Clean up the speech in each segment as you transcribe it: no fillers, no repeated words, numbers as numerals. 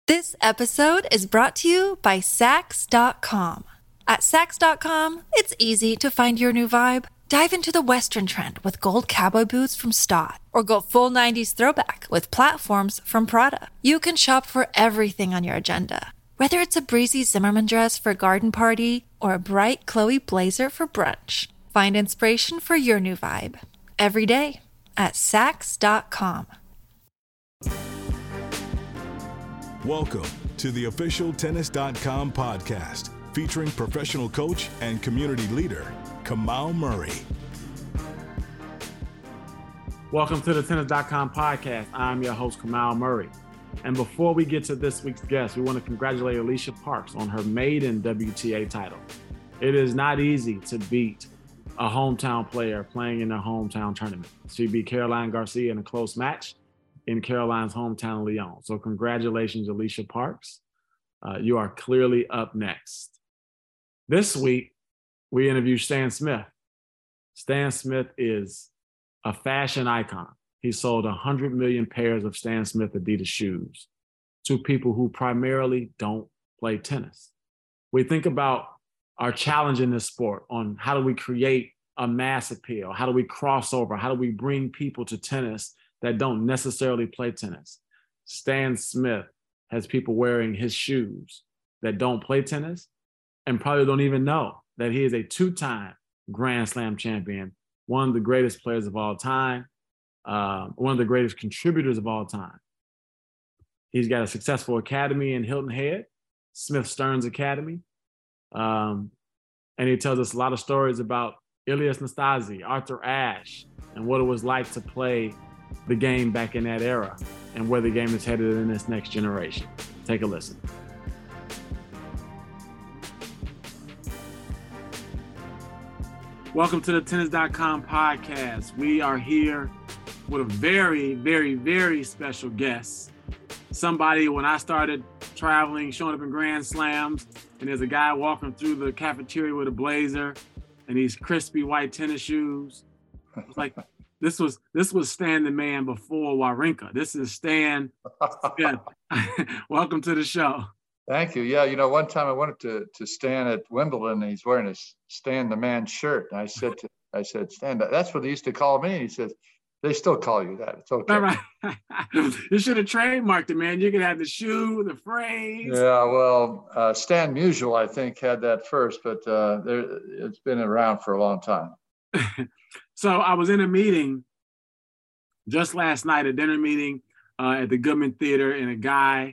This episode is brought to you by Sax.com. At Sax.com, it's easy to find your new vibe. Dive into the Western trend with gold cowboy boots from Stott, or go full 90s throwback with platforms from Prada. You can shop for everything on your agenda, whether it's a breezy Zimmermann dress for a garden party or a bright Chloe blazer for brunch. Find inspiration for your new vibe every day at Sax.com. Welcome to the official Tennis.com podcast, featuring professional coach and community leader, Kamau Murray. Welcome to the Tennis.com podcast. I'm your host, Kamau Murray. And before we get to this week's guest, we want to congratulate Alicia Parks on her maiden WTA title. It is not easy to beat a hometown player playing in their hometown tournament. She beat Caroline Garcia in a close match in Caroline's hometown, Lyon. So congratulations, Alicia Parks. You are clearly up next. This week, we interview Stan Smith. Stan Smith is a fashion icon. He sold 100 million pairs of Stan Smith Adidas shoes to people who primarily don't play tennis. We think about our challenge in this sport on how do we create a mass appeal? How do we cross over? How do we bring people to tennis that don't necessarily play tennis? Stan Smith has people wearing his shoes that don't play tennis and probably don't even know that he is a two-time Grand Slam champion, one of the greatest players of all time, one of the greatest contributors of all time. He's got a successful academy in Hilton Head, Smith Stearns Academy. And he tells us a lot of stories about Ilias Nastase, Arthur Ashe, and what it was like to play the game back in that era and where the game is headed in this next generation. Take a listen. Welcome to the Tennis.com podcast. We are here with a very, very, very special guest. Somebody, when I started traveling, showing up in Grand Slams, and there's a guy walking through the cafeteria with a blazer and these crispy white tennis shoes. It's like, this was Stan the Man before Wawrinka. This is Stan Smith. Welcome to the show. Thank you. Yeah, you know, one time I went to Stan at Wimbledon, and he's wearing a Stan the Man shirt. And I said, Stan, that's what they used to call me. And he says, they still call you that. It's okay. All right. You should have trademarked it, man. You could have the shoe, the phrase. Yeah, well, Stan Musial, I think, had that first, but it's been around for a long time. So I was in a meeting just last night, a dinner meeting at the Goodman Theater, and a guy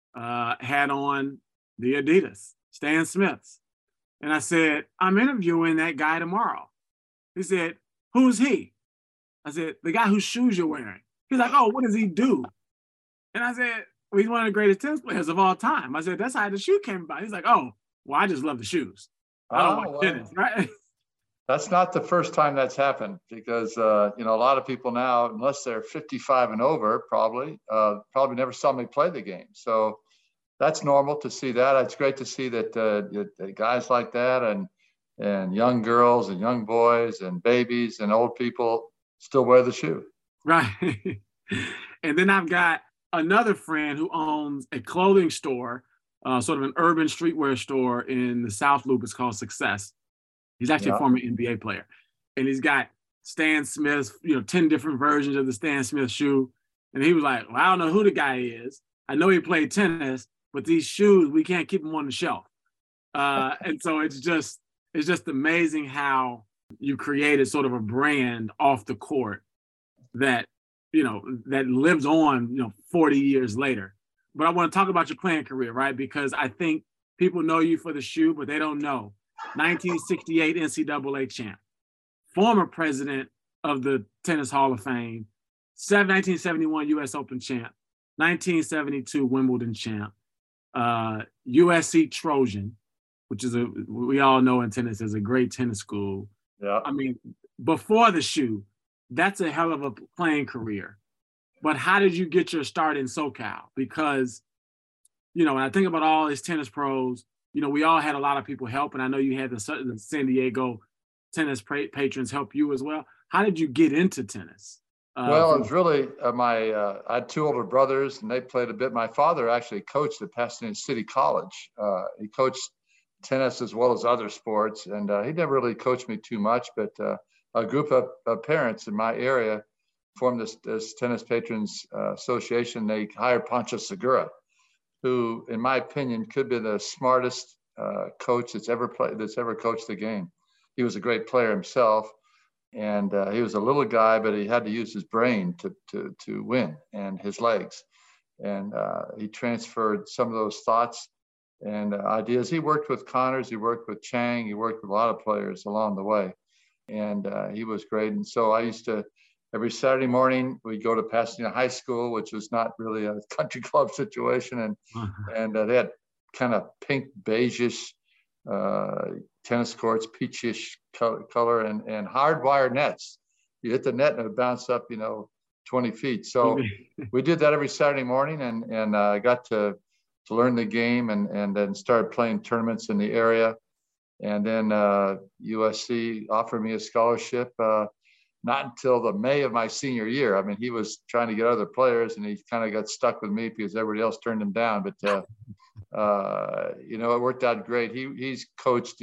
had on the Adidas, Stan Smith's. And I said, I'm interviewing that guy tomorrow. He said, who's he? I said, the guy whose shoes you're wearing. He's like, oh, what does he do? And I said, well, he's one of the greatest tennis players of all time. I said, that's how the shoe came about. He's like, oh, well, I just love the shoes. I don't watch tennis, right? That's not the first time that's happened because, a lot of people now, unless they're 55 and over, probably never saw me play the game. So that's normal to see that. It's great to see that guys like that and young girls and young boys and babies and old people still wear the shoe. Right. And then I've got another friend who owns a clothing store, sort of an urban streetwear store in the South Loop. It's called Success. He's actually a former NBA player. And he's got Stan Smith's, 10 different versions of the Stan Smith shoe. And he was like, well, I don't know who the guy is. I know he played tennis, but these shoes, we can't keep them on the shelf. And so it's just amazing how you created sort of a brand off the court that, that lives on, 40 years later. But I want to talk about your playing career, right? Because I think people know you for the shoe, but they don't know. 1968 NCAA champ, former president of the Tennis Hall of Fame, 1971 U.S. Open champ, 1972 Wimbledon champ, USC Trojan, which is we all know in tennis is a great tennis school. Yeah. I mean, before the shoe, that's a hell of a playing career. But how did you get your start in SoCal? Because, when I think about all these tennis pros, we all had a lot of people help, and I know you had the San Diego tennis patrons help you as well. How did you get into tennis? Well, it was really I had two older brothers, and they played a bit. My father actually coached at Pasadena City College. He coached tennis as well as other sports, and he never really coached me too much. But a group of parents in my area formed this Tennis Patrons Association. They hired Pancho Segura, who, in my opinion, could be the smartest coach that's ever coached the game. He was a great player himself. And he was a little guy, but he had to use his brain to win, and his legs. And he transferred some of those thoughts and ideas. He worked with Connors, he worked with Chang, he worked with a lot of players along the way. And he was great. And so I used to, every Saturday morning, we'd go to Pasadena High School, which was not really a country club situation. And they had kind of pink, beigeish tennis courts, peachish color, and hardwire nets. You hit the net and it would bounce up, 20 feet. So we did that every Saturday morning, and I got to learn the game, and then started playing tournaments in the area. And then USC offered me a scholarship, not until the May of my senior year. I mean, he was trying to get other players, and he kind of got stuck with me because everybody else turned him down. But it worked out great. He's coached,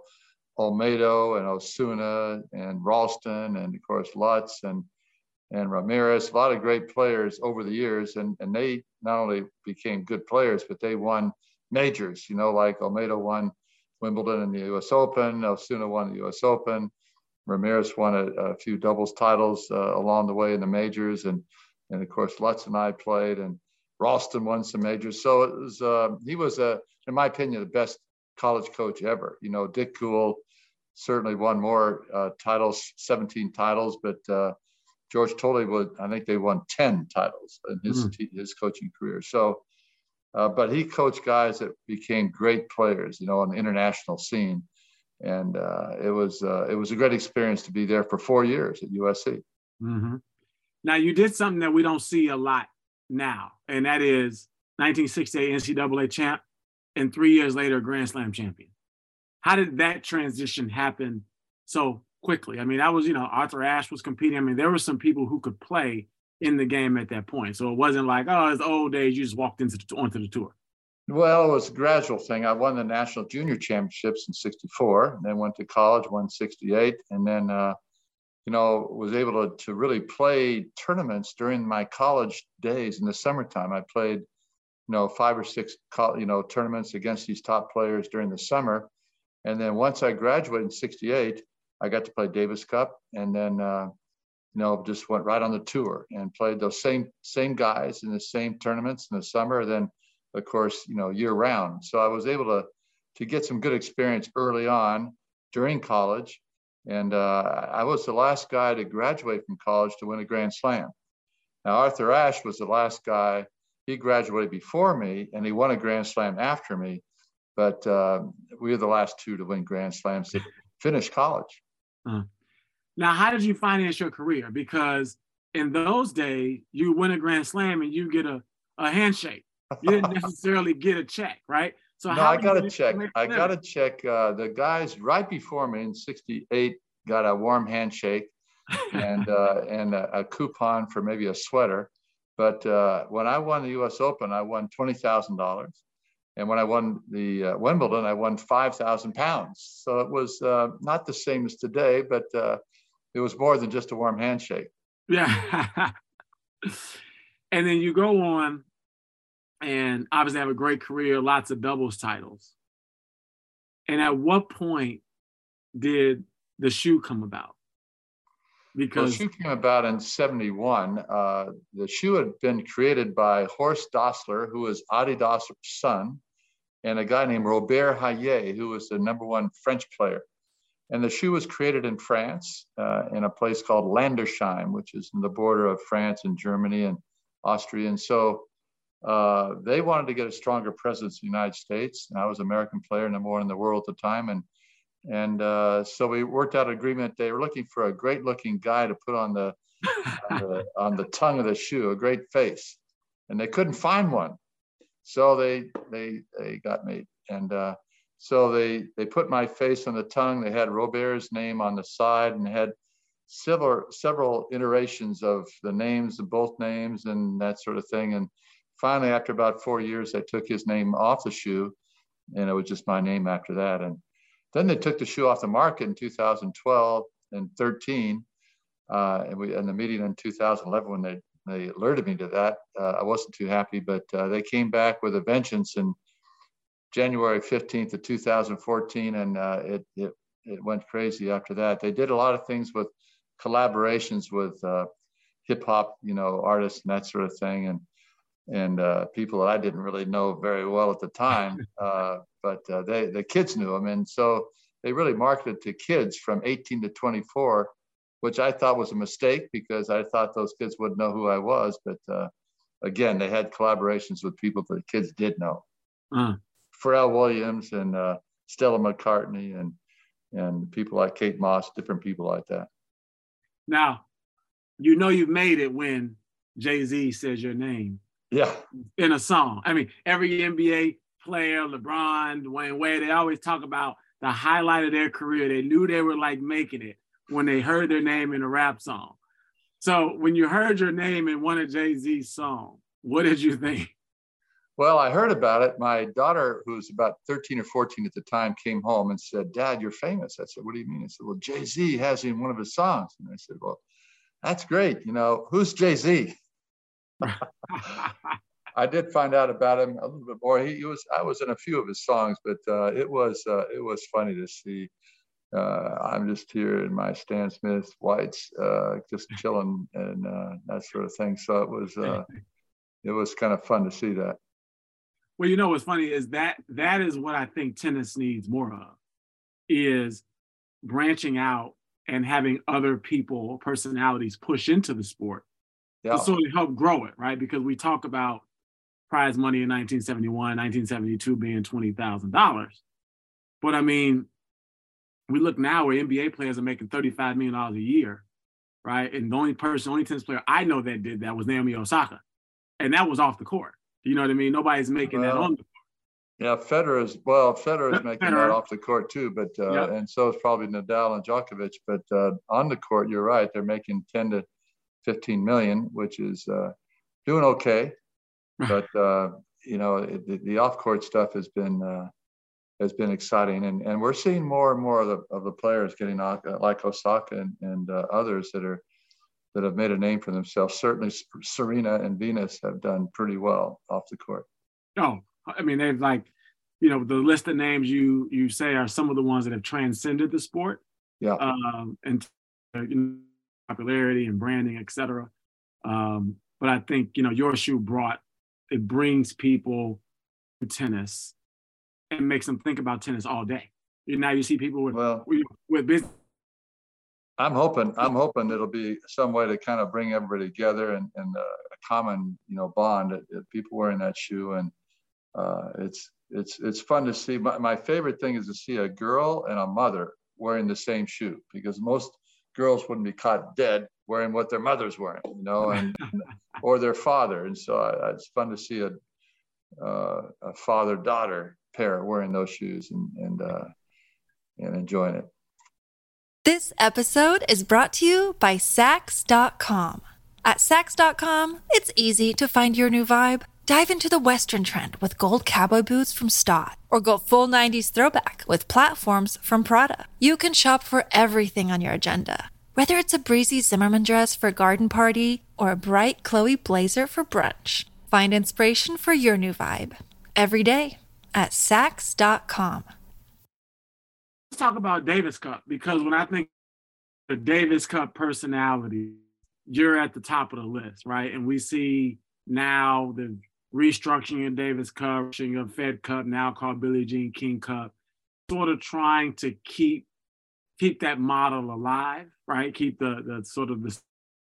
Olmedo and Osuna and Ralston, and of course Lutz and Ramirez, a lot of great players over the years. And they not only became good players, but they won majors, like Olmedo won Wimbledon and the US Open, Osuna won the US Open, Ramirez won a few doubles titles along the way in the majors. And of course, Lutz and I played, and Ralston won some majors. So it was, he was, in my opinion, the best college coach ever. Dick Gould certainly won more titles, 17 titles, but George Tolley I think they won 10 titles in his coaching career. So, but he coached guys that became great players, on the international scene. And it was a great experience to be there for 4 years at USC. Mm-hmm. Now, you did something that we don't see a lot now, and that is 1968 NCAA champ, and 3 years later, Grand Slam champion. How did that transition happen so quickly? I mean, that was, Arthur Ashe was competing. I mean, there were some people who could play in the game at that point. So it wasn't like, oh, it's the old days, you just walked onto the tour. Well, it was a gradual thing. I won the national junior championships in 64, and then went to college, won 68, and then, was able to really play tournaments during my college days in the summertime. I played, 5 or 6, tournaments against these top players during the summer. And then once I graduated in 68, I got to play Davis Cup, and then, just went right on the tour and played those same guys in the same tournaments in the summer. Then, of course, year round. So I was able to get some good experience early on during college. And I was the last guy to graduate from college to win a Grand Slam. Now, Arthur Ashe was the last guy. He graduated before me, and he won a Grand Slam after me. But we were the last two to win Grand Slams to finish college. Now, how did you finance your career? Because in those days, you win a Grand Slam and you get a handshake. You didn't necessarily get a check, right? So no, I got a check. The guys right before me in 68 got a warm handshake and a coupon for maybe a sweater. But when I won the US Open, I won $20,000. And when I won the Wimbledon, I won 5,000 pounds. So it was not the same as today, but it was more than just a warm handshake. Yeah. And then you go on and obviously have a great career, lots of doubles titles. And at what point did the shoe come about? Because the shoe came about in 71. The shoe had been created by Horst Dassler, who was Adi Dassler's son, and a guy named Robert Hayet, who was the #1 French player. And the shoe was created in France, in a place called Landersheim, which is in the border of France and Germany and Austria. And so they wanted to get a stronger presence in the United States. And I was an American player, #1 in the world at the time. And so we worked out an agreement. They were looking for a great looking guy to put on the tongue of the shoe, a great face. And they couldn't find one. So they got me. And so they put my face on the tongue. They had Robert's name on the side, and had several iterations of the names of both names and that sort of thing. And finally, after about 4 years, I took his name off the shoe, and it was just my name after that. And then they took the shoe off the market in 2012 and 13. And the meeting in 2011, when they alerted me to that, I wasn't too happy, but they came back with a vengeance in January 15th of 2014, and it went crazy after that. They did a lot of things with collaborations with hip hop, artists and that sort of thing, and people that I didn't really know very well at the time, but the kids knew them, and so they really marketed to kids from 18 to 24, which I thought was a mistake because I thought those kids wouldn't know who I was. But again, they had collaborations with people that the kids did know. Pharrell Williams and Stella McCartney and people like Kate Moss, different people like that. Now, you've made it when Jay-Z says your name. Yeah. In a song. I mean, every NBA player, LeBron, Dwayne Wade, they always talk about the highlight of their career. They knew they were like making it when they heard their name in a rap song. So when you heard your name in one of Jay-Z's songs, what did you think? Well, I heard about it. My daughter, who was about 13 or 14 at the time, came home and said, "Dad, you're famous." I said, "What do you mean?" I said, "Well, Jay-Z has you in one of his songs." And I said, "Well, that's great. Who's Jay-Z?" I did find out about him a little bit more. I was in a few of his songs, but it was funny to see. I'm just here in my Stan Smith whites, just chilling and that sort of thing. So it was kind of fun to see that. Well, what's funny is that is what I think tennis needs more of, is branching out and having other people, personalities push into the sport to sort of help grow it, right? Because we talk about prize money in 1971, 1972 being $20,000. But I mean, we look now where NBA players are making $35 million a year, right? And the only tennis player I know that did that was Naomi Osaka. And that was off the court. You know what I mean? Nobody's making that on the court. Yeah, Federer's making that off the court too, but and so is probably Nadal and Djokovic. But on the court, you're right; they're making 10 to 15 million, which is doing okay. But the off-court stuff has been exciting, and we're seeing more and more of the players getting like Osaka and others that have made a name for themselves. Certainly, Serena and Venus have done pretty well off the court. No, I mean, they've the list of names you say are some of the ones that have transcended the sport. Yeah. And popularity and branding, et cetera. But I think, your shoe brings people to tennis and makes them think about tennis all day. Now you see people with business. I'm hoping it'll be some way to kind of bring everybody together and a common, bond that people wearing that shoe. And it's fun to see. My favorite thing is to see a girl and a mother wearing the same shoe, because most girls wouldn't be caught dead wearing what their mother's wearing, or their father. And so it's fun to see a father-daughter pair wearing those shoes and enjoying it. This episode is brought to you by Saks.com. At Saks.com, it's easy to find your new vibe. Dive into the Western trend with gold cowboy boots from Stott, or go full 90s throwback with platforms from Prada. You can shop for everything on your agenda, whether it's a breezy Zimmermann dress for a garden party or a bright Chloe blazer for brunch. Find inspiration for your new vibe every day at Saks.com. Let's talk about Davis Cup, because when I think the Davis Cup personality, you're at the top of the list, right? And we see now the restructuring of Davis Cup, of Fed Cup, now called Billie Jean King Cup, sort of trying to keep that model alive, right? Keep the sort of the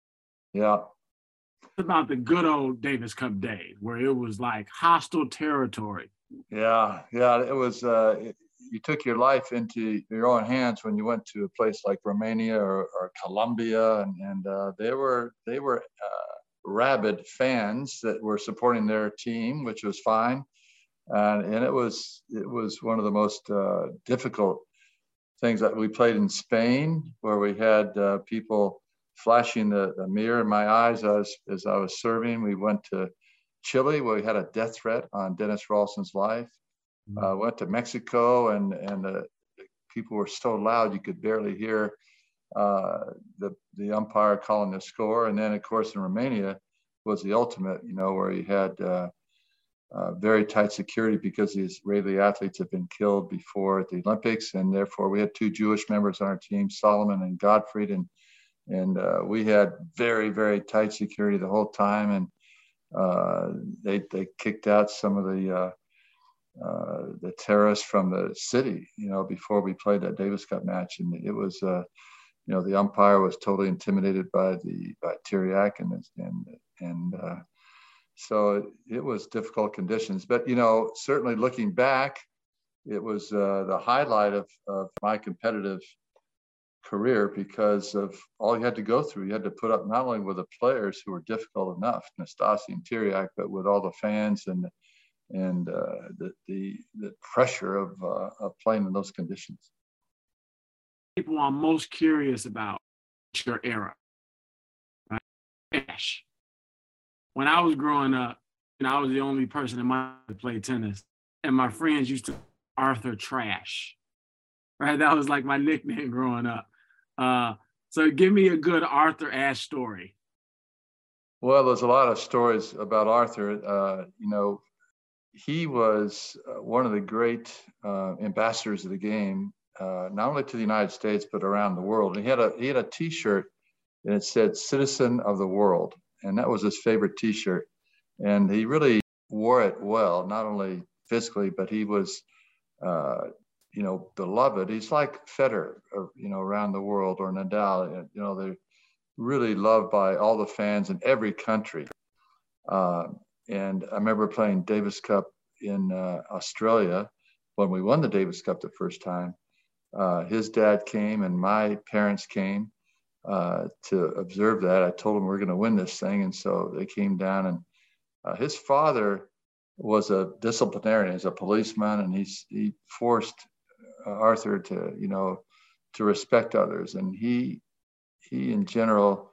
about the good old Davis Cup days where it was like hostile territory. Yeah, it was. You took your life into your own hands when you went to a place like Romania or Colombia, and they were rabid fans that were supporting their team, which was fine, and it was one of the most difficult things that we played in Spain, where we had people flashing the mirror in my eyes as I was serving. We went to Chile, where we had a death threat on Dennis Rawson's life. Went to Mexico, and the people were so loud you could barely hear the umpire calling the score. And then, of course, in Romania was the ultimate, where you had very tight security because the Israeli athletes had been killed before at the Olympics, and therefore we had 2 Jewish members on our team, Solomon and Gottfried, and we had very, very tight security the whole time. And they kicked out some of the terrorists from the city, before we played that Davis Cup match. And it was, the umpire was totally intimidated by Tiriac, and so it was difficult conditions. But, certainly looking back, it was the highlight of my competitive career, because of all you had to go through. You had to put up not only with the players who were difficult enough, Nastase and Tiriac, but with all the fans and the pressure of playing in those conditions. People I'm most curious about your era, right? Trash. When I was growing up, I was the only person in my life to play tennis, and my friends used to Arthur Trash, right? That was like my nickname growing up. So give me a good Arthur Ashe story. Well, there's a lot of stories about Arthur. He was one of the great ambassadors of the game, not only to the United States, but around the world. And he had a T-shirt, and it said "Citizen of the World," and that was his favorite T-shirt. And he really wore it well, not only physically, but he was, beloved. He's like Federer, around the world, or Nadal. They're really loved by all the fans in every country. And I remember playing Davis Cup in Australia when we won the Davis Cup the first time. His dad came and my parents came to observe that. I told them we're going to win this thing. And so they came down, and his father was a disciplinarian, he's a policeman, and he forced Arthur to respect others. And he in general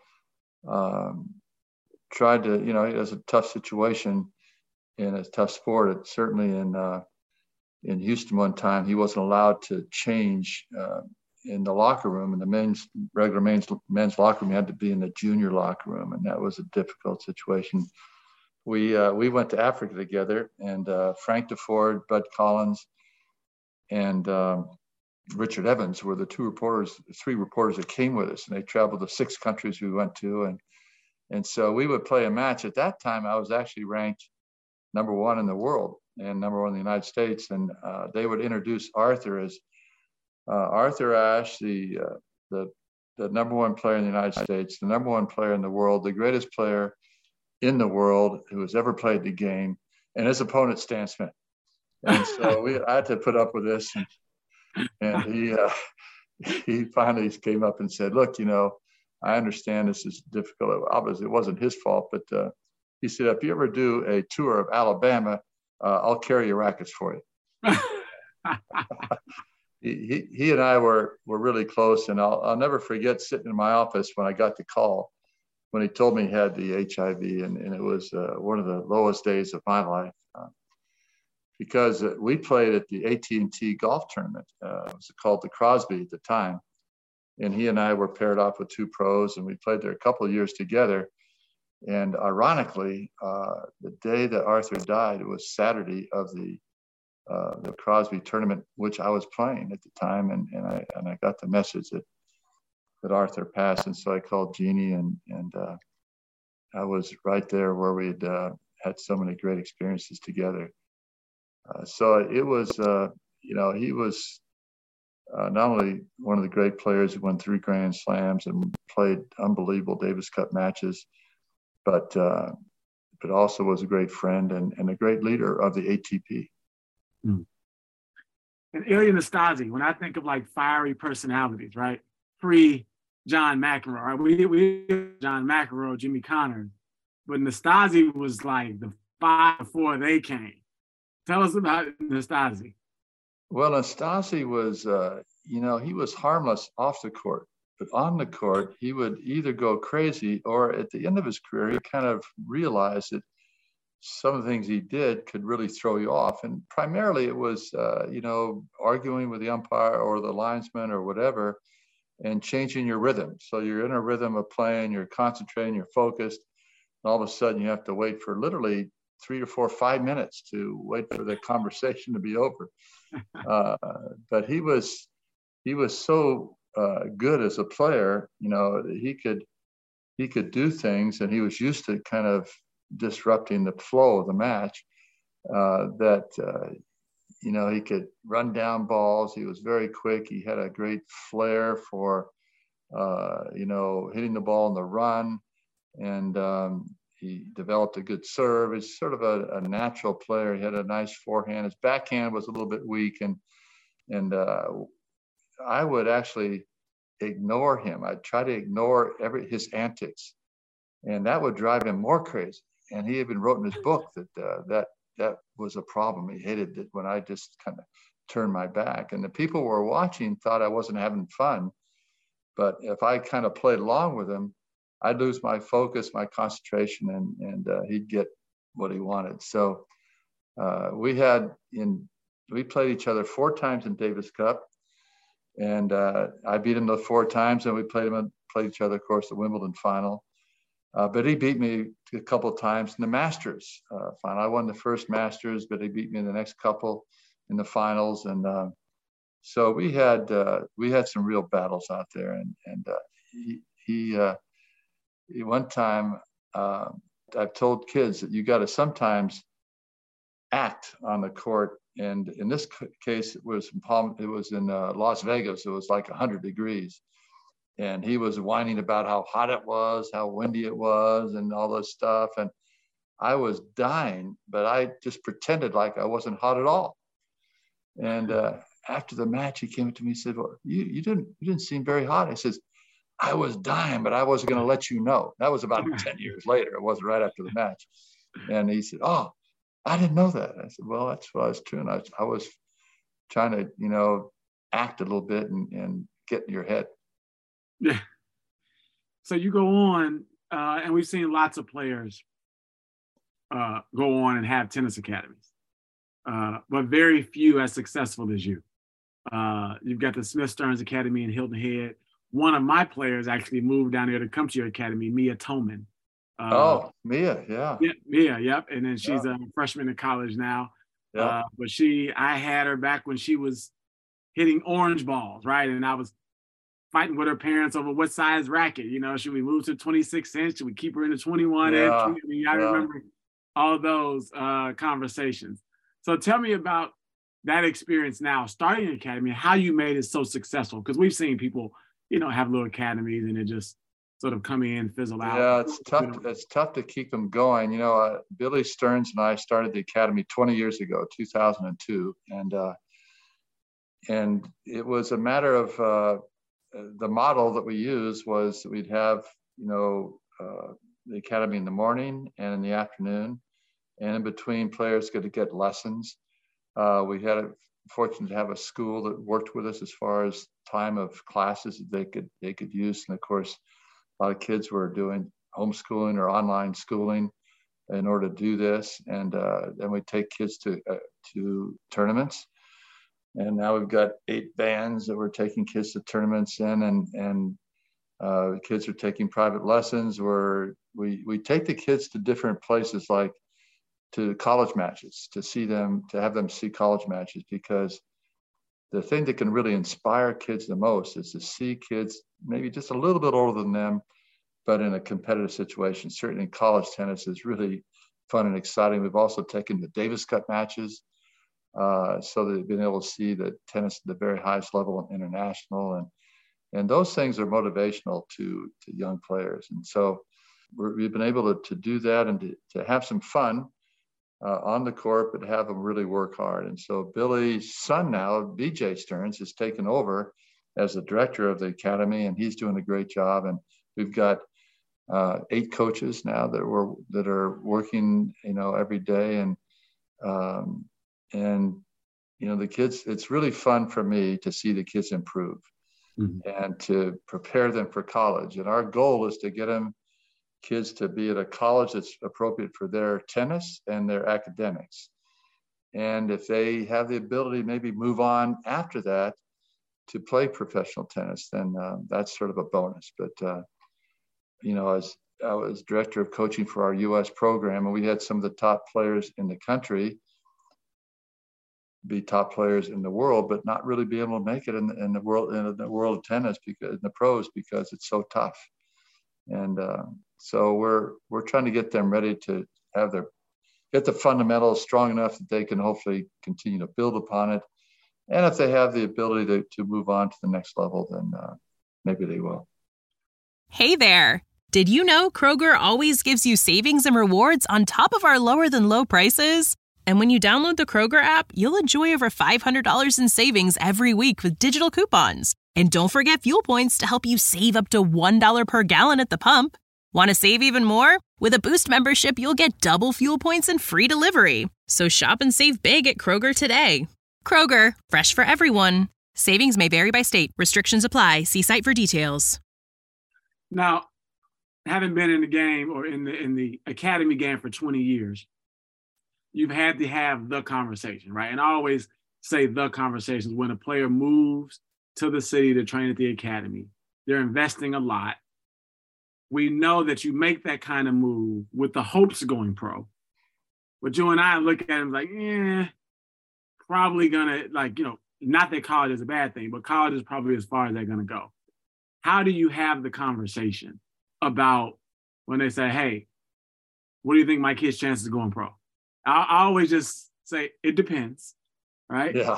tried to, it was a tough situation in a tough sport. Certainly in Houston one time, he wasn't allowed to change in the locker room. In the regular men's locker room, he had to be in the junior locker room, and that was a difficult situation. We went to Africa together, and Frank DeFord, Bud Collins, and Richard Evans were the 3 reporters that came with us, and they traveled the 6 countries we went to, and so we would play a match. At that time, I was actually ranked number 1 in the world and number 1 in the United States, and they would introduce Arthur as Arthur Ashe, the number 1 player in the United States, the number 1 player in the world, the greatest player in the world who has ever played the game, and his opponent, Stan Smith. And so I had to put up with this, and he finally came up and said, "Look, I understand this is difficult. Obviously, it wasn't his fault, but he said, if you ever do a tour of Alabama, I'll carry your rackets for you." He and I were really close, and I'll never forget sitting in my office when I got the call when he told me he had the HIV, and it was one of the lowest days of my life, because we played at the AT&T golf tournament. It was called the Crosby at the time, and he and I were paired off with 2 pros, and we played there a couple of years together. And ironically, the day that Arthur died, it was Saturday of the Crosby tournament, which I was playing at the time, and I got the message that Arthur passed, and so I called Jeannie, and I was right there where we had so many great experiences together. So it was, he was not only one of the great players who won 3 Grand Slams and played unbelievable Davis Cup matches, but also was a great friend and a great leader of the ATP. Mm. And Ilie Nastase, when I think of like fiery personalities, right? Pre-John McEnroe, right? We John McEnroe, Jimmy Connors, but Nastase was like the 5 before they came. Tell us about Nastase. Well, Nastase was, he was harmless off the court, but on the court, he would either go crazy, or at the end of his career, he kind of realized that some of the things he did could really throw you off. And primarily it was, arguing with the umpire or the linesman or whatever, and changing your rhythm. So you're in a rhythm of playing, you're concentrating, you're focused, and all of a sudden you have to wait for literally 3 to 4, 5 minutes to wait for the conversation to be over. But he was so good as a player, he could do things, and he was used to kind of disrupting the flow of the match, he could run down balls. He was very quick. He had a great flair for, hitting the ball on the run, and he developed a good serve. He's sort of a natural player. He had a nice forehand. His backhand was a little bit weak, and I would actually ignore him. I'd try to ignore his antics, and that would drive him more crazy. And he even wrote in his book that was a problem. He hated it when I just kind of turned my back. And the people who were watching thought I wasn't having fun. But if I kind of played along with him, I'd lose my focus, my concentration, and he'd get what he wanted. So we played each other 4 times in Davis Cup, and I beat him the 4 times, and we played each other, of course, the Wimbledon final. But he beat me a couple of times in the Masters final. I won the first Masters, but he beat me in the next couple in the finals. And so we had some real battles out there. And he one time, I've told kids that you got to sometimes act on the court. And in this case, it was in Las Vegas. It was like 100 degrees. And he was whining about how hot it was, how windy it was, and all this stuff. And I was dying, but I just pretended like I wasn't hot at all. And after the match, he came up to me and said, "Well, you didn't seem very hot." I says, "I was dying, but I wasn't going to let you know." That was about 10 years later. It wasn't right after the match. And he said, "Oh, I didn't know that." I said, "Well, that's what I was doing. I was trying to, act a little bit and get in your head." Yeah. So you go on, and we've seen lots of players go on and have tennis academies, but very few as successful as you. You've got the Smith Stearns Academy in Hilton Head. One of my players actually moved down here to come to your academy, Mia Toman. Mia, yeah. Yeah, Mia, yep. And then she's a freshman in college now. Yeah. But I had her back when she was hitting orange balls, right? And I was fighting with her parents over what size racket, should we move to 26 inch? Should we keep her in the 21 inch? I remember all those conversations. So tell me about that experience now, starting an academy, how you made it so successful. Because we've seen people, have little academies and it just sort of come in, fizzle out. Yeah, it's tough. It's tough to keep them going. Billy Stearns and I started the academy 20 years ago, 2002. And it was a matter of, the model that we used was we'd have, the academy in the morning and in the afternoon, and in between players get to get lessons. We had fortunate to have a school that worked with us as far as time of classes that they could use. And of course, a lot of kids were doing homeschooling or online schooling in order to do this. And then we take kids to tournaments. And now we've got 8 bands that we're taking kids to tournaments in, and the kids are taking private lessons where we take the kids to different places, like to college matches, to have them see college matches, because the thing that can really inspire kids the most is to see kids maybe just a little bit older than them, but in a competitive situation. Certainly college tennis is really fun and exciting. We've also taken the Davis Cup matches, so they've been able to see the tennis at the very highest level in international, and those things are motivational to young players. And so we've been able to do that and to have some fun on the court, but have them really work hard. And so Billy's son now, BJ Stearns, has taken over as the director of the academy, and he's doing a great job. And we've got 8 coaches now that are working, every day, and the kids, it's really fun for me to see the kids improve and to prepare them for college. And our goal is to get kids to be at a college that's appropriate for their tennis and their academics. And if they have the ability to maybe move on after that to play professional tennis, then that's sort of a bonus. But, as I was director of coaching for our U.S. program, and we had some of the top players in the country be top players in the world, but not really be able to make it in the world of tennis, because in the pros, because it's so tough. And so we're trying to get them ready to get the fundamentals strong enough that they can hopefully continue to build upon it. And if they have the ability to move on to the next level, then maybe they will. Hey there. Did you know Kroger always gives you savings and rewards on top of our lower than low prices? And when you download the Kroger app, you'll enjoy over $500 in savings every week with digital coupons. And don't forget fuel points to help you save up to $1 per gallon at the pump. Want to save even more? With a Boost membership, you'll get double fuel points and free delivery. So shop and save big at Kroger today. Kroger, fresh for everyone. Savings may vary by state. Restrictions apply. See site for details. Now, having been in the game or in the academy game for 20 years, you've had to have the conversation, right? And I always say the conversations when a player moves to the city to train at the academy. They're investing a lot. We know that you make that kind of move with the hopes of going pro. But you and I look at him like, probably gonna, not that college is a bad thing, but college is probably as far as they're gonna go. How do you have the conversation about when they say, hey, what do you think my kid's chances of going pro? I always just say, it depends, right? Yeah.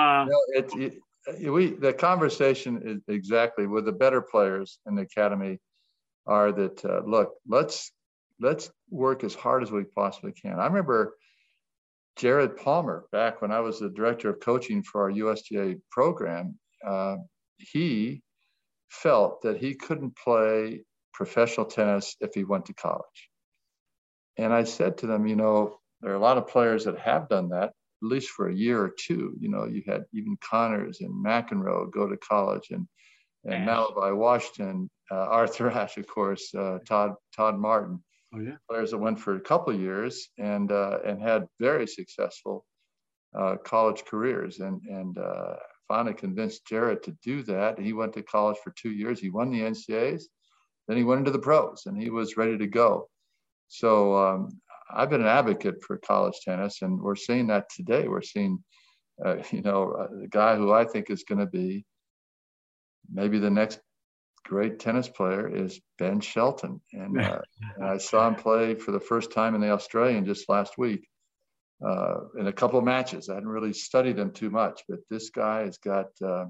The conversation is exactly with the better players in the academy are that, look, let's work as hard as we possibly can. I remember Jared Palmer, back when I was the director of coaching for our USTA program, he felt that he couldn't play professional tennis if he went to college. And I said to them, there are a lot of players that have done that, at least for a year or two. You had even Connors and McEnroe go to college, and Malachi Washington, Arthur Ashe, of course, Todd Martin. Oh, yeah. Players that went for a couple of years and had very successful college careers, and finally convinced Jared to do that. He went to college for 2 years. He won the NCAAs. Then he went into the pros, and he was ready to go. So I've been an advocate for college tennis, and we're seeing that today. We're seeing, the guy who I think is going to be maybe the next great tennis player is Ben Shelton. And I saw him play for the first time in the Australian just last week in a couple of matches. I hadn't really studied him too much, but this guy has got a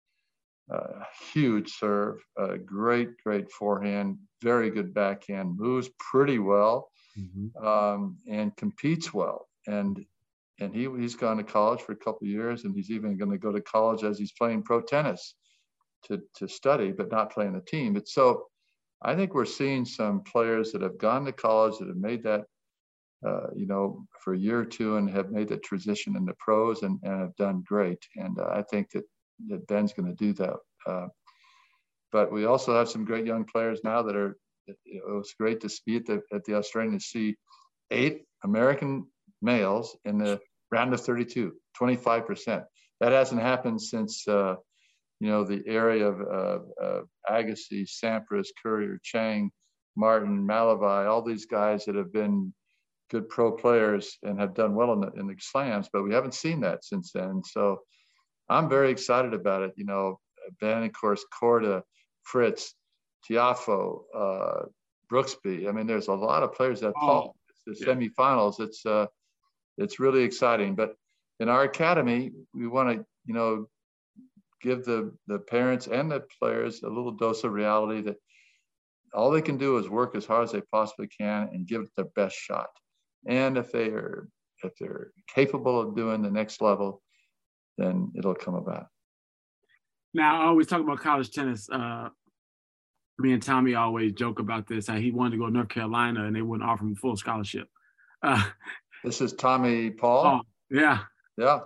huge serve, a great forehand, very good backhand, moves pretty well, and competes well. And he's gone to college for a couple of years, and he's even going to go to college as he's playing pro tennis to study, but not playing the team. But so I think we're seeing some players that have gone to college that have made that, for a year or two, and have made the transition into pros and have done great. And I think that Ben's going to do that. But we also have some great young players now that are, it was great to be at the Australian to see 8 American males in the round of 32, 25%. That hasn't happened since, the area of Agassi, Sampras, Courier, Chang, Martin, Malavi, all these guys that have been good pro players and have done well in the slams, but we haven't seen that since then. So I'm very excited about it. Ben, of course, Korda, Fritz, Tiafoe, Brooksby. I mean, there's a lot of players that fall. It's the semifinals. It's really exciting. But in our academy, we want to, give the parents and the players a little dose of reality that all they can do is work as hard as they possibly can and give it their best shot. And if they're capable of doing the next level, then it'll come about. Now, I always talk about college tennis. Me and Tommy always joke about this, how he wanted to go to North Carolina and they wouldn't offer him a full scholarship. This is Tommy Paul? Oh, yeah. Yeah.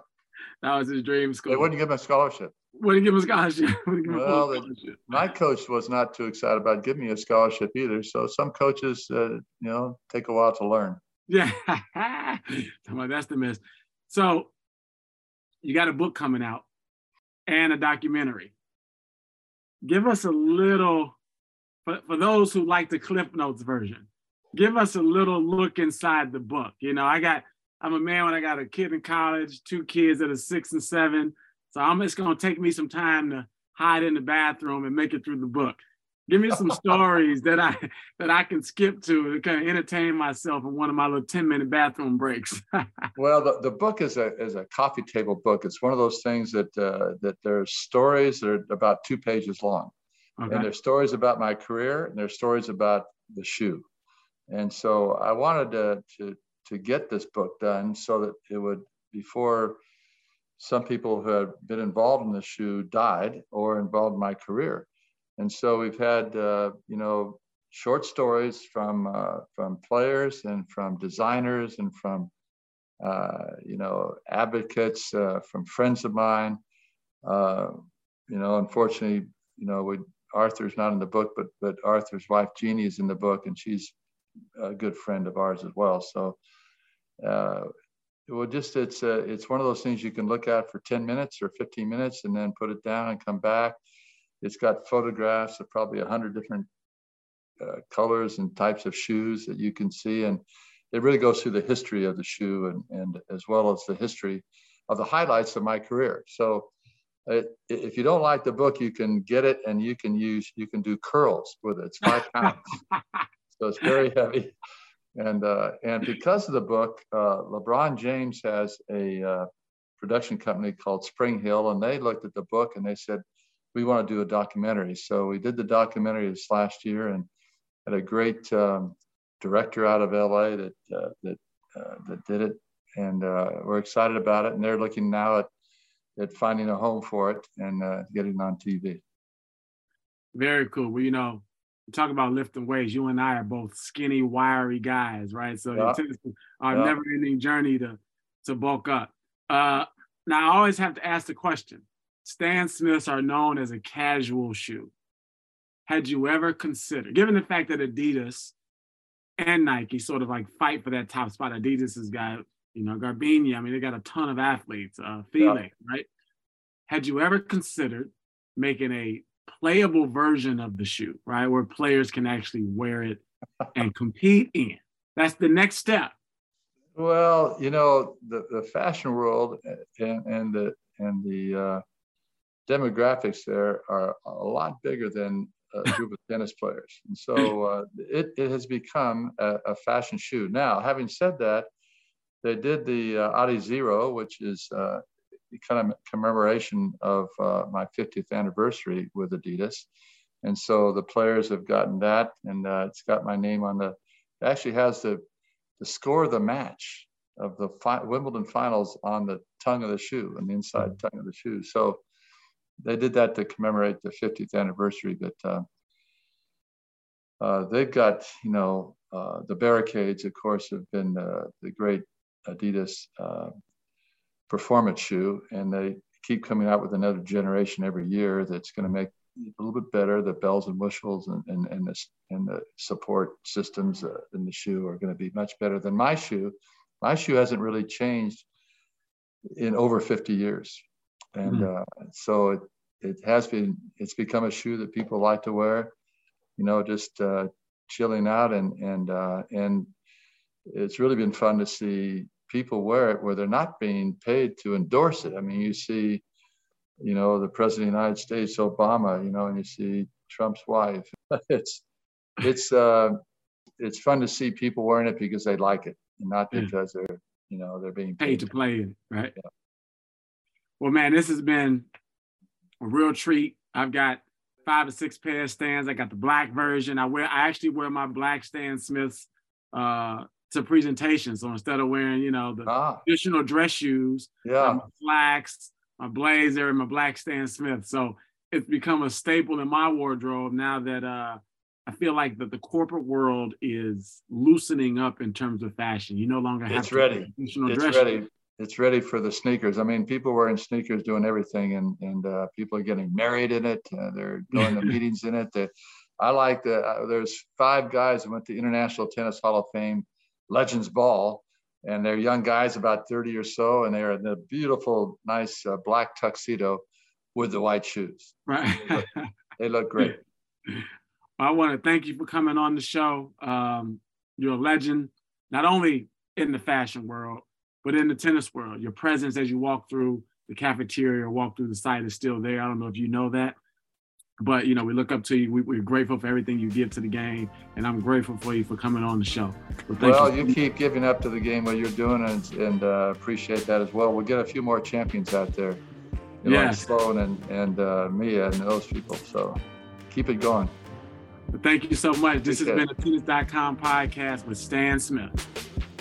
That was his dream school. They wouldn't give him a scholarship. Wouldn't give him a scholarship. Well, my coach was not too excited about giving me a scholarship either. So some coaches, take a while to learn. Yeah, that's the miss. So you got a book coming out and a documentary. Give us a little, for those who like the Cliff Notes version, give us a little look inside the book. I'm a man when I got a kid in college, 2 kids that are 6 and 7. So it's going to take me some time to hide in the bathroom and make it through the book. Give me some stories that I can skip to kind of entertain myself in one of my little 10-minute bathroom breaks. Well, the book is a coffee table book. It's one of those things that there's stories that are about 2 pages long. Okay. And there's stories about my career and there's stories about the shoe. And so I wanted to get this book done so that it would, before some people who had been involved in the shoe died or involved in my career. And so we've had, short stories from players and from designers and from, advocates, from friends of mine. Unfortunately, Arthur's not in the book, but Arthur's wife, Jeannie, is in the book, and she's a good friend of ours as well. So it's one of those things you can look at for 10 minutes or 15 minutes and then put it down and come back. It's got photographs of probably 100 different colors and types of shoes that you can see. And it really goes through the history of the shoe and as well as the history of the highlights of my career. So if you don't like the book, you can get it and you can do curls with it. It's 5 pounds. So it's very heavy. And because of the book, LeBron James has a production company called Spring Hill, and they looked at the book and they said, we want to do a documentary. So we did the documentary this last year and had a great director out of LA that did it. And we're excited about it. And they're looking now at finding a home for it and getting it on TV. Very cool. Well, you talk about lifting weights. You and I are both skinny, wiry guys, right? So it's our never-ending journey to bulk up. Now, I always have to ask the question. Stan Smiths are known as a casual shoe. Had you ever considered, given the fact that Adidas and Nike sort of like fight for that top spot, Adidas has got, Garbini, they got a ton of athletes, Felix, right? Had you ever considered making a playable version of the shoe, right, where players can actually wear it and compete in? That's the next step. Well, the fashion world and the demographics there are a lot bigger than a group of tennis players. And so it has become a fashion shoe. Now, having said that, they did the Adizero, which is kind of commemoration of my 50th anniversary with Adidas. And so the players have gotten that, and it's got my name on it actually has the score of the match of the Wimbledon finals on the tongue of the shoe, on the inside tongue of the shoe. So they did that to commemorate the 50th anniversary. But they've got, the Barricades, of course, have been the great Adidas performance shoe, and they keep coming out with another generation every year that's going to make it a little bit better. The bells and whistles and the support systems in the shoe are going to be much better than my shoe. My shoe hasn't really changed in over 50 years. And so it's become a shoe that people like to wear, just chilling out. And it's really been fun to see people wear it where they're not being paid to endorse it. I mean, you see, the President of the United States, Obama, and you see Trump's wife. It's fun to see people wearing it because they like it, and not because they're being paid to play it, right? Yeah. Well, man, this has been a real treat. I've got 5 or 6 pair of Stans. I got the black version. I actually wear my black Stan Smiths to presentations. So instead of wearing, the traditional dress shoes, my slacks, my blazer, and my black Stan Smith. So it's become a staple in my wardrobe now that I feel like that the corporate world is loosening up in terms of fashion. You no longer have traditional dress. Ready. it's ready for the sneakers. I mean, people wearing sneakers doing everything, and people are getting married in it. They're going to meetings in it. I like there's 5 guys who went to International Tennis Hall of Fame Legends Ball, and they're young guys about 30 or so, and they're in a beautiful, nice black tuxedo with the white shoes. Right. They look great. I want to thank you for coming on the show. You're a legend, not only in the fashion world, but in the tennis world. Your presence as you walk through the cafeteria or walk through the site is still there. I don't know if you know that, but we look up to you. We're grateful for everything you give to the game, and I'm grateful for you for coming on the show. So you keep giving up to the game what you're doing, and appreciate that as well. We'll get a few more champions out there, like Sloan and Mia and those people. So keep it going. Thank you so much. This has been a Tennis.com podcast with Stan Smith.